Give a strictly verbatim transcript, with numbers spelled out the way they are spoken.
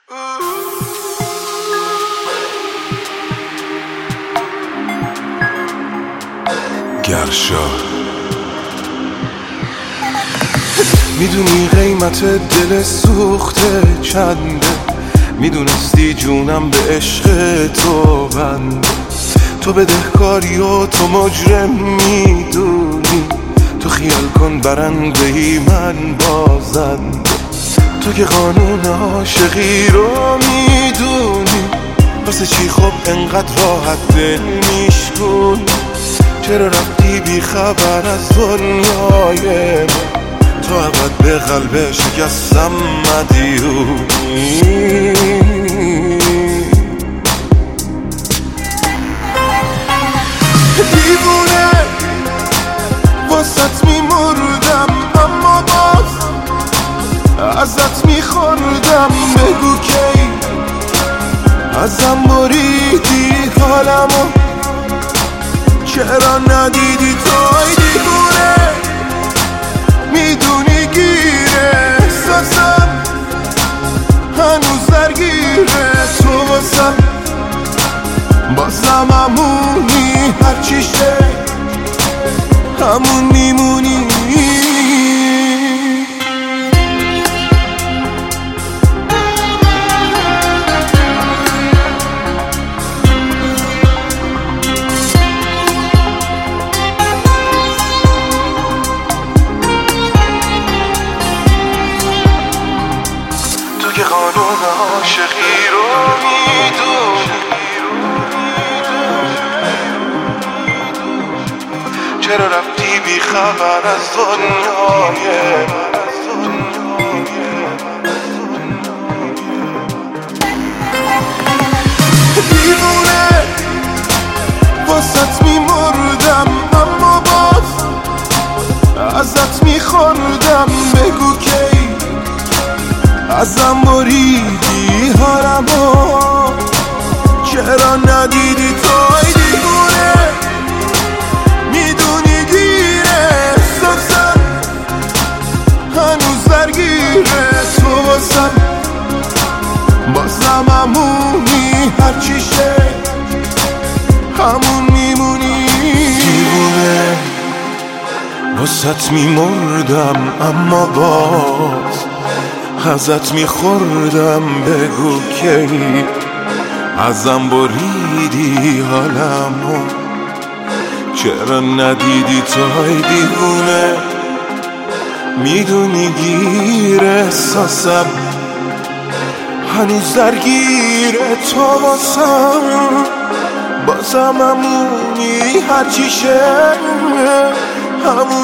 گرشا میدونی قیمت دل سوخته چنده، میدونستی جونم به عشق تو بنده. تو بدهکاری و تو مجرم میدونی، تو خیال کن برنده ای من بازنده. تو که قانون عاشقی رو میدونی، واسه چی خب انقدر راحت دل میشکن؟ چرا رفتی بی خبر از دنیای من؟ تو ابد به قلب شکستم مدیونی. دیوونه واسط میمردم، اما باز ازت میخوردم. بگو کی ازم بریدی حالمو، چرا ندیدی توی؟ دیوونه میدونی گیره احساسم هنوز درگیره تو واسم، بازم همونی، هرچی شه همون میمونی. تو که قانون عاشقی رو میدونی، چرا رفتی بی خبر از دنیای من؟ دیوونه واسط میمردم، اما باز ازت میخوردم. بگو کی ازم بریدی حالمو، چرا ندیدی توی؟ دیوونه میدونی گیره احساسم هنوز درگیره تو واسم، بازم همونی، هرچی شه همون میمونی. دیوونه واسط میمردم، اما باز ازت میخوردم. بگو کی ازم بریدی حالمو، چرا ندیدی توی؟ دیوونه میدونی گیر احساسم هنوز درگیر تو واسم، بازم همونی، هرچی شه همون